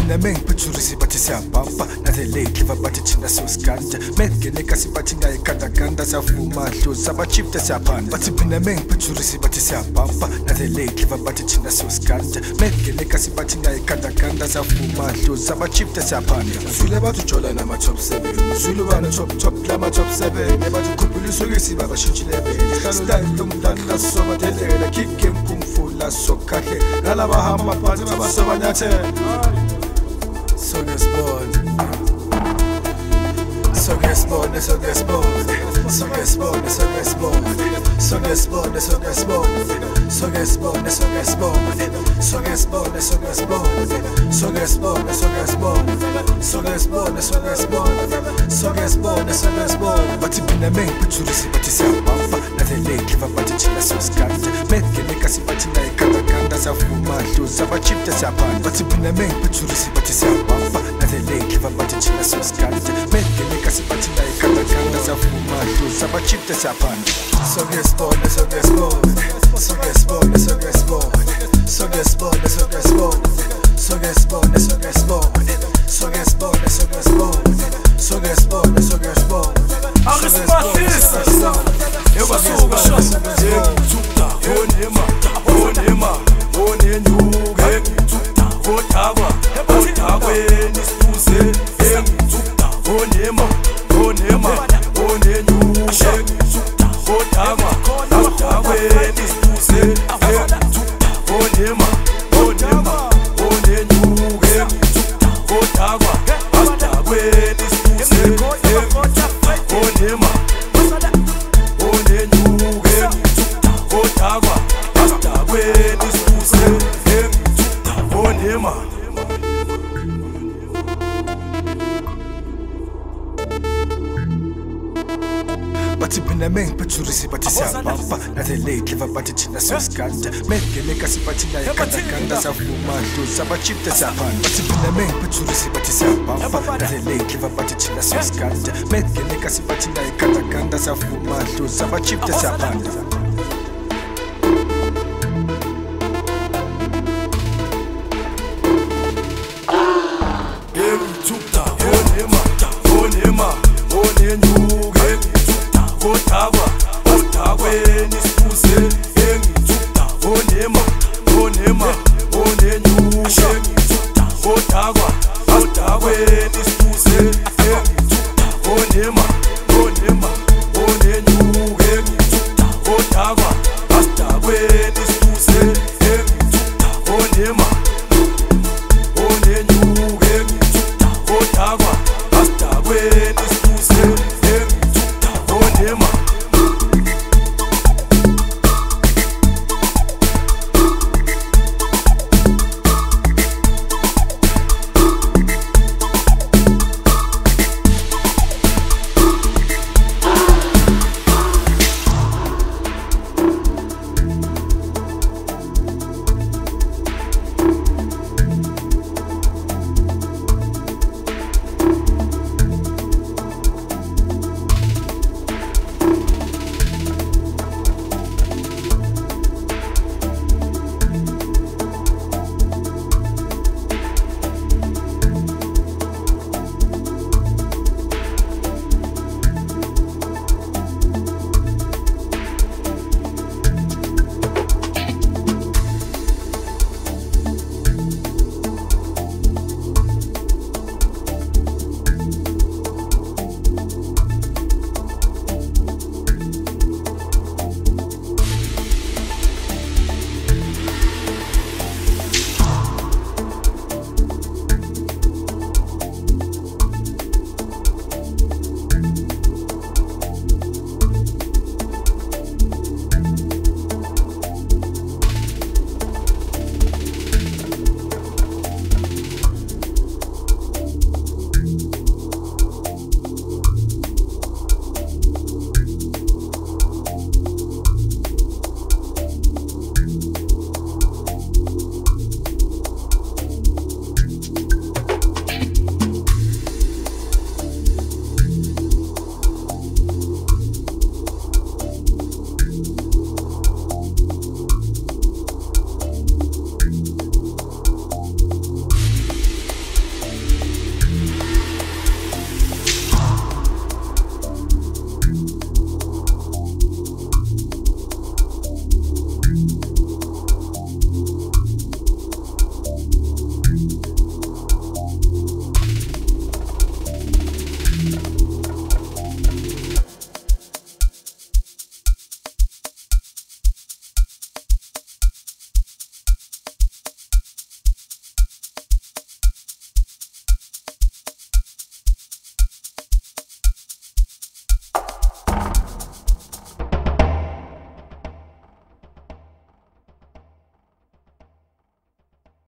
phina mengiphuthurisi bathi siyabhampa nathe late live bathi thina sosiganja mengeneka sibathi ngaye gandaganda siyavuma dlozi sabachifte siyaphanda bathi phina mengiphuthurisi bathi siyabhampa nathe late live bathi thina sosiganja mengeneka sibathi ngaye gandaganda siyavuma dlozi sabachifte siyaphanda uzwile bathi ujola nama top 7 uzwile bana top lama top 7 bathi ukhuphulisa ukisiba bashintshile bele style lomdana sobadelela kick game kung fu la sokahle nalaba hamba phansi babasobanyathe so get born so get born so get born so get born so get born so get born so get born so get born so get born so get born so get born so get born so get born so get born so get born so get born so get born bathi phina mengiphuthurisi bathi siyabhampa nathe late live bathi thina sosiganja mengeneka sibathi ngaye gandaganda siyavuma dlozi sabachifte siyaphanda bathi phina mengiphuthurisi bathi siyabhampa nathe late live bathi thina sosiganja mengeneka sibathi ngaye gandaganda siyavuma dlozi sabachifte siyaphanda so get born so get born so get born so get born so get born so get born so get born so get born so get born so get born so get born so get born bathi phina mengiphuthurisi bathi siyabhampa nathe late live bathi thina sosiganja mengeneka sibathi ngaye gandaganda siyavuma dlozi sabachifte siyaphanda bathi phina mengiphuthurisi bathi siyabhampa nathe late live bathi thina sosiganja mengeneka sibathi ngaye gandaganda siyavuma dlozi sabachifte siyaphanda Agua